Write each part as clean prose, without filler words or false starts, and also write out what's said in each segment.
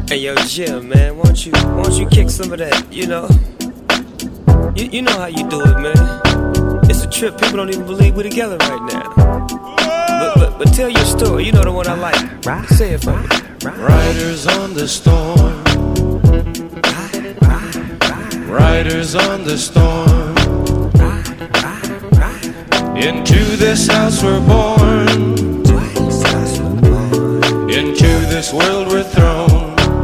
Hey yo, Jim, man, won't you kick some of that, you know? You know how you do it, man. It's a trip, people don't even believe we're together right now. But tell your story, you know the one I like. Say it for me. Riders on the storm. Riders on the storm. Into this house we're born. Into this world we're thrown.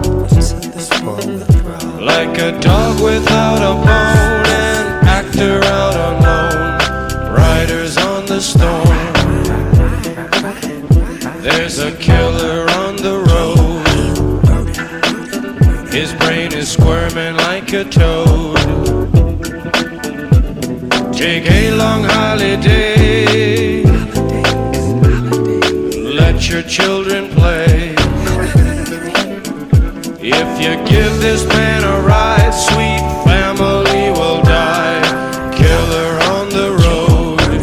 Like a dog without a bone, an actor out alone. Riders on the storm. There's a killer on the road. His brain is squirming like a toad. Take a long holiday. Let your children play. If you give this man a ride, sweet family will die. Killer on the road.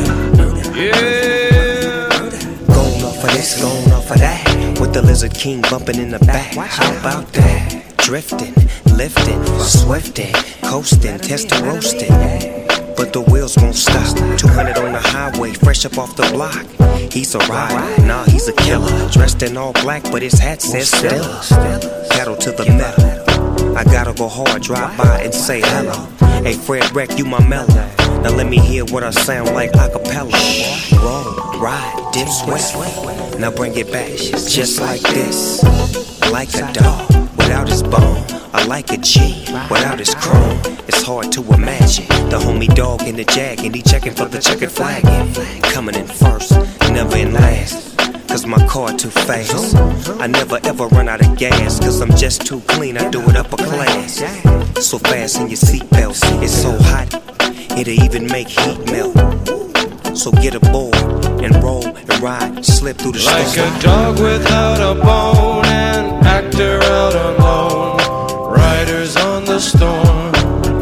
Yeah. Going off of this, going off of that. With the Lizard King bumping in the back. How about that? Drifting, lifting, swifting, coasting, testing, roasting. But the wheels won't stop. 200 on the highway, fresh up off the block. He's a rider, nah, he's a killer. Dressed in all black, but his hat says Stella. Pedal to the metal. I gotta go hard, drive by and say hello. Hey, Fred Wreck, you my mellow. Now let me hear what I sound like a cappella. Roll, ride, dip, sweat. Now bring it back, just like this. Like a dog without his bone. I like a G without his chrome. It's hard to imagine the homie dog in the jag, and he checking for the checkered flag. Coming in first, never in last. Cause my car too fast. I never ever run out of gas. Cause I'm just too clean, I do it upper class. So fast in your seatbelts, it's so hot, it'll even make heat melt. So get aboard and roll and ride, slip through the storm. Like a dog without a bone, an actor out alone. Riders on the storm.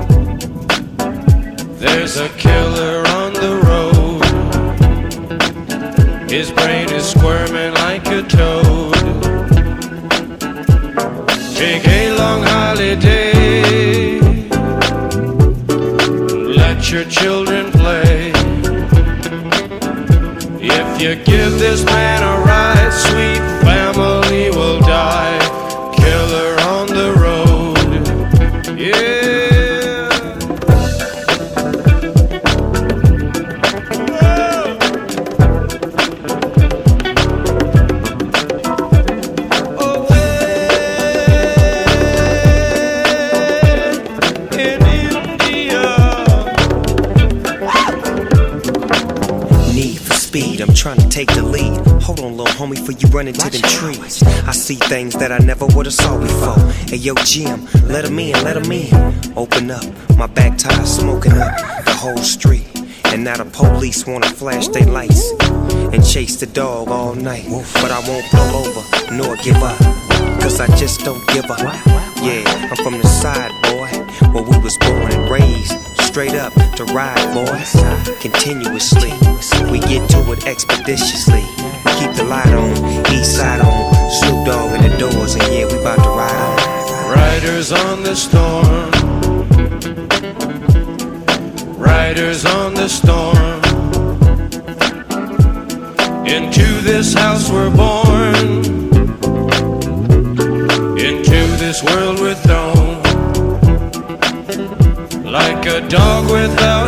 There's a killer on the road. His brain is squirming like a toad. Take a long holiday. Let your children play. If you give this man a ride, sweet family will die. Killer on the road. Yeah. I'm trying to take the lead. Hold on, little homie, before you run into them trees. I see things that I never would've saw before. Hey, yo, Jim, let him in, let him in. Open up, my back tire smoking up the whole street. And now the police wanna flash their lights and chase the dog all night. But I won't pull over, nor give up, cause I just don't give up. Yeah, I'm from the side, boy, where we was born and raised. Straight up to ride, boys, continuously. We get to it expeditiously. Keep the light on, east side on. Snoop Dogg in the doors, and yeah, we about to ride on. Riders on the storm. Riders on the storm. Into this house we're born. Into this world we're thrown. Like a dog without